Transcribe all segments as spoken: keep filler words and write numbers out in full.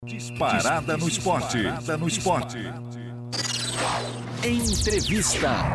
Disparada no esporte. Disparada no esporte. Entrevista.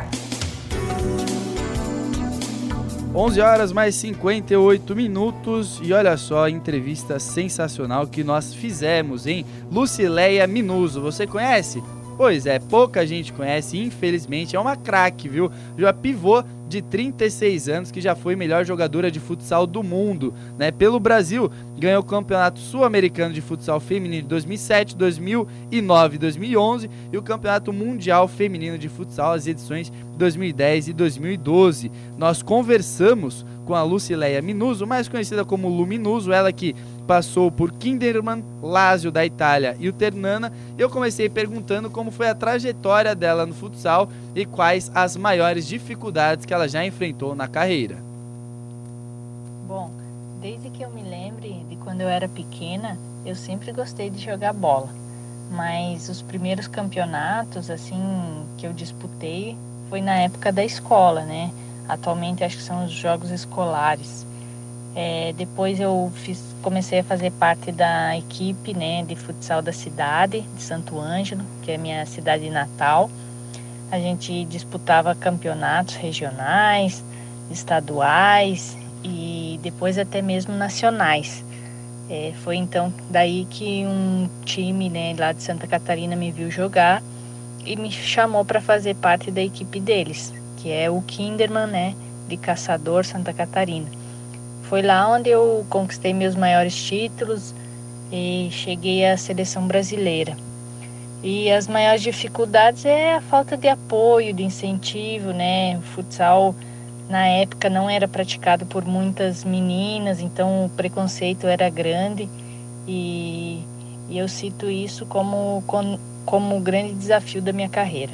onze horas mais cinquenta e oito minutos e olha só a entrevista sensacional que nós fizemos, hein? Lucileia Minuso, você conhece? Pois é, pouca gente conhece, infelizmente, é uma craque, viu? Já pivô de trinta e seis anos, que já foi melhor jogadora de futsal do mundo, né? Pelo Brasil, ganhou o Campeonato Sul-Americano de Futsal Feminino de dois mil e sete, dois mil e nove e dois mil e onze e o Campeonato Mundial Feminino de Futsal, as edições dois mil e dez e dois mil e doze. Nós conversamos com a Lucileia Minuso, mais conhecida como Lu Minuso, ela que passou por Kinderman, Lazio da Itália e o Ternana. Eu comecei perguntando como foi a trajetória dela no futsal e quais as maiores dificuldades que ela já enfrentou na carreira. Bom, desde que eu me lembre de quando eu era pequena, eu sempre gostei de jogar bola. Mas os primeiros campeonatos, assim, que eu disputei foi na época da escola, né? Atualmente acho que são os jogos escolares. É, depois eu fiz, comecei a fazer parte da equipe, né, de futsal da cidade, de Santo Ângelo, que é a minha cidade natal. A gente disputava campeonatos regionais, estaduais e depois até mesmo nacionais. É, foi então daí que um time, né, lá de Santa Catarina me viu jogar e me chamou para fazer parte da equipe deles, que é o Kinderman, né, de Caçador, Santa Catarina. Foi lá onde eu conquistei meus maiores títulos e cheguei à seleção brasileira. E as maiores dificuldades é a falta de apoio, de incentivo, né? O futsal na época não era praticado por muitas meninas, então o preconceito era grande e, e eu cito isso como, como, como o grande desafio da minha carreira.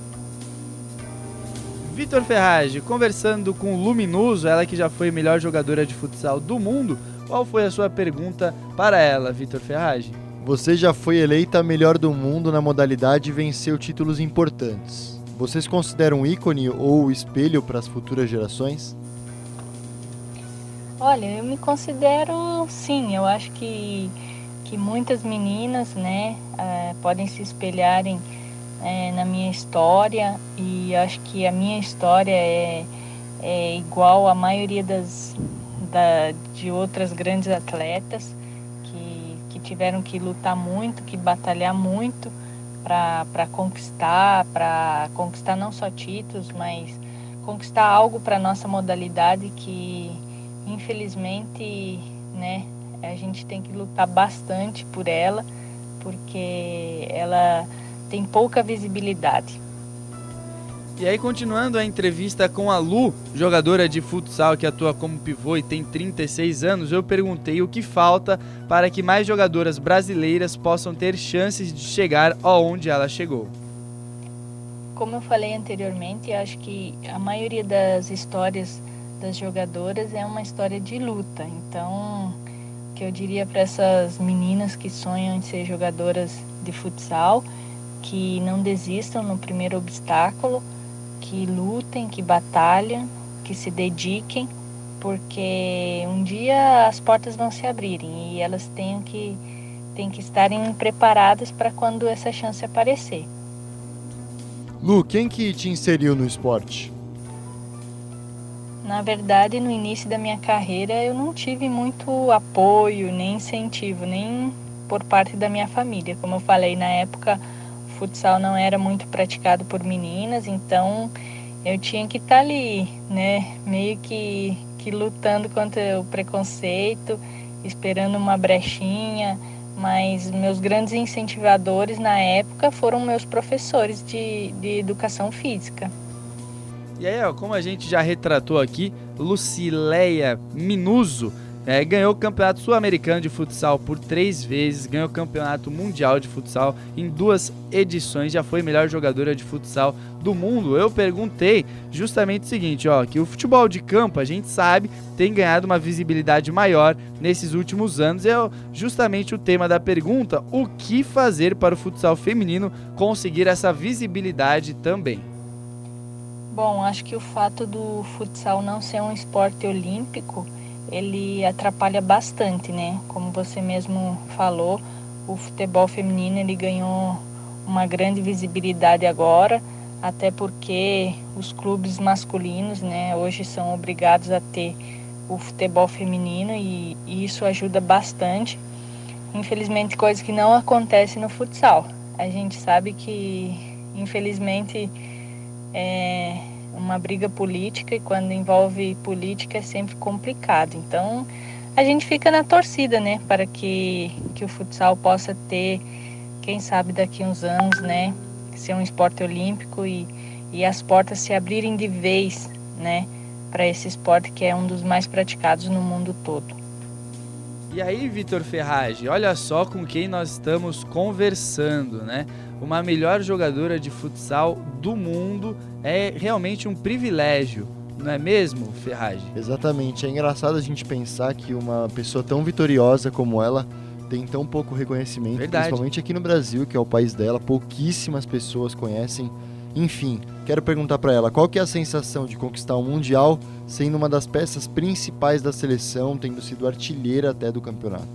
Vitor Ferragem, conversando com Lu Minuso, ela que já foi melhor jogadora de futsal do mundo, qual foi a sua pergunta para ela, Vitor Ferragem? Você já foi eleita a melhor do mundo na modalidade e venceu títulos importantes. Você se considera um ícone ou espelho para as futuras gerações? Olha, eu me considero, sim, eu acho que, que muitas meninas, né, uh, podem se espelharem É, na minha história, e acho que a minha história é, é igual à maioria das, da, de outras grandes atletas que, que tiveram que lutar muito, que batalhar muito para conquistar, para conquistar não só títulos, mas conquistar algo para a nossa modalidade que, infelizmente, né, a gente tem que lutar bastante por ela, porque ela tem pouca visibilidade. E aí, continuando a entrevista com a Lu, jogadora de futsal que atua como pivô e tem trinta e seis anos, eu perguntei o que falta para que mais jogadoras brasileiras possam ter chances de chegar aonde ela chegou. Como eu falei anteriormente, acho que a maioria das histórias das jogadoras é uma história de luta. Então, o que eu diria para essas meninas que sonham em ser jogadoras de futsal, que não desistam no primeiro obstáculo, que lutem, que batalhem, que se dediquem, porque um dia as portas vão se abrirem e elas têm que, têm que estarem preparadas para quando essa chance aparecer. Lu, quem que te inseriu no esporte? Na verdade, no início da minha carreira, eu não tive muito apoio, nem incentivo, nem por parte da minha família. Como eu falei, na época o futsal não era muito praticado por meninas, então eu tinha que estar ali, né, meio que, que lutando contra o preconceito, esperando uma brechinha, mas meus grandes incentivadores na época foram meus professores de, de educação física. E aí, ó, como a gente já retratou aqui, Lucileia Minuso É, ganhou o Campeonato Sul-Americano de Futsal por três vezes, ganhou o Campeonato Mundial de Futsal em duas edições, já foi melhor jogadora de futsal do mundo. Eu perguntei justamente o seguinte, ó, que o futebol de campo, a gente sabe, tem ganhado uma visibilidade maior nesses últimos anos. É justamente o tema da pergunta, o que fazer para o futsal feminino conseguir essa visibilidade também? Bom, acho que o fato do futsal não ser um esporte olímpico, ele atrapalha bastante, né? Como você mesmo falou, o futebol feminino ele ganhou uma grande visibilidade agora, até porque os clubes masculinos, né, hoje são obrigados a ter o futebol feminino e, e isso ajuda bastante. Infelizmente, coisa que não acontece no futsal. A gente sabe que, infelizmente, é uma briga política e quando envolve política é sempre complicado. Então, a gente fica na torcida, né, para que, que o futsal possa ter, quem sabe daqui a uns anos, né, ser um esporte olímpico e, e as portas se abrirem de vez, né, para esse esporte que é um dos mais praticados no mundo todo. E aí, Vitor Ferragem, olha só com quem nós estamos conversando, né? Uma melhor jogadora de futsal do mundo é realmente um privilégio, não é mesmo, Ferragem? Exatamente, é engraçado a gente pensar que uma pessoa tão vitoriosa como ela tem tão pouco reconhecimento, Verdade. Principalmente aqui no Brasil, que é o país dela, pouquíssimas pessoas conhecem. Enfim, quero perguntar para ela, qual que é a sensação de conquistar o Mundial, sendo uma das peças principais da seleção, tendo sido artilheira até do campeonato?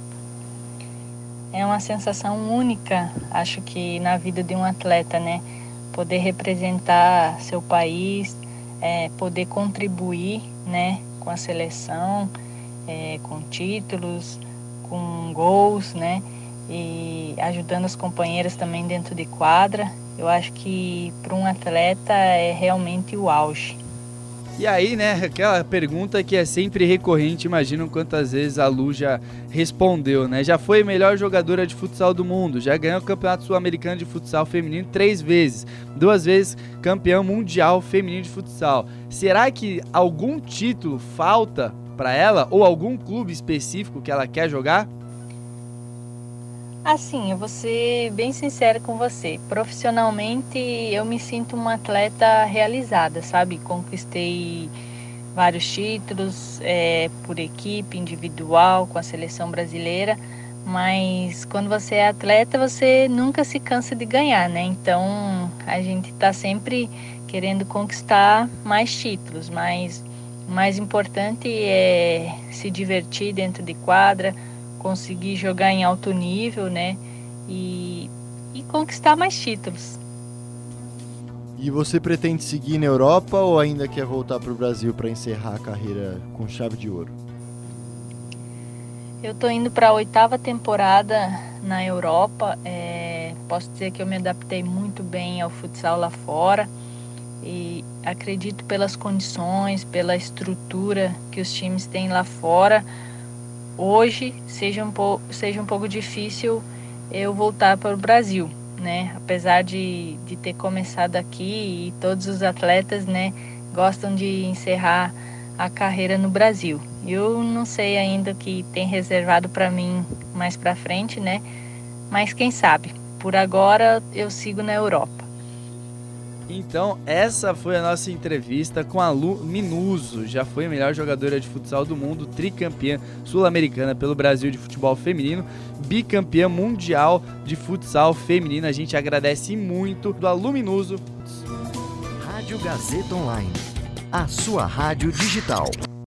É uma sensação única, acho que na vida de um atleta, né? Poder representar seu país, é, poder contribuir, né, com a seleção, é, com títulos, com gols, né? E ajudando as companheiras também dentro de quadra. Eu acho que para um atleta é realmente o auge. E aí, né, aquela pergunta que é sempre recorrente, imagino quantas vezes a Lu já respondeu, né? Já foi a melhor jogadora de futsal do mundo, já ganhou o Campeonato Sul-Americano de Futsal Feminino três vezes, duas vezes campeão mundial feminino de futsal. Será que algum título falta para ela ou algum clube específico que ela quer jogar? Assim, eu vou ser bem sincera com você. Profissionalmente, eu me sinto uma atleta realizada, sabe? Conquistei vários títulos é, por equipe, individual, com a seleção brasileira. Mas quando você é atleta, você nunca se cansa de ganhar, né? Então, a gente tá sempre querendo conquistar mais títulos. Mas o mais importante é se divertir dentro de quadra, conseguir jogar em alto nível, né, e, e conquistar mais títulos. E você pretende seguir na Europa ou ainda quer voltar para o Brasil para encerrar a carreira com chave de ouro? Eu tô indo para a oitava temporada na Europa, é, posso dizer que eu me adaptei muito bem ao futsal lá fora e acredito pelas condições, pela estrutura que os times têm lá fora. Hoje seja um, po- seja um pouco difícil eu voltar para o Brasil, né? Apesar de, de ter começado aqui e todos os atletas, né, gostam de encerrar a carreira no Brasil. Eu não sei ainda o que tem reservado para mim mais para frente, né? Mas quem sabe? Por agora eu sigo na Europa. Então, essa foi a nossa entrevista com a Lu Minuso, já foi a melhor jogadora de futsal do mundo, tricampeã sul-americana pelo Brasil de futebol feminino, bicampeã mundial de futsal feminino. A gente agradece muito do Lu Minuso. Rádio Gazeta Online, a sua rádio digital.